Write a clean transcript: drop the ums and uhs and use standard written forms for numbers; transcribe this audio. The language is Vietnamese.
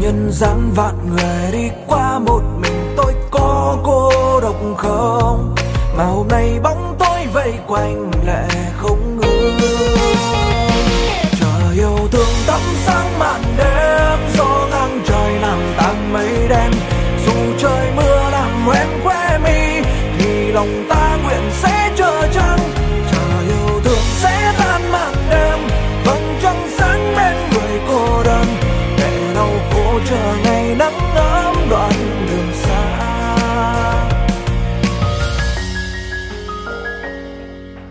nhân gian vạn người đi qua, một mình tôi có cô độc không? Mà hôm nay bóng tối vây quanh lệ không ngừng. Trời yêu thương thắp sáng màn đêm, gió ngang trời làm tan mây đen. Dù trời mưa làm hoen khóe mi thì lòng ta nguyện sẽ chờ trăng. Trời yêu thương sẽ tan màn đêm, vầng trăng sáng bên người cô đơn, để đau khổ chờ ngày nắng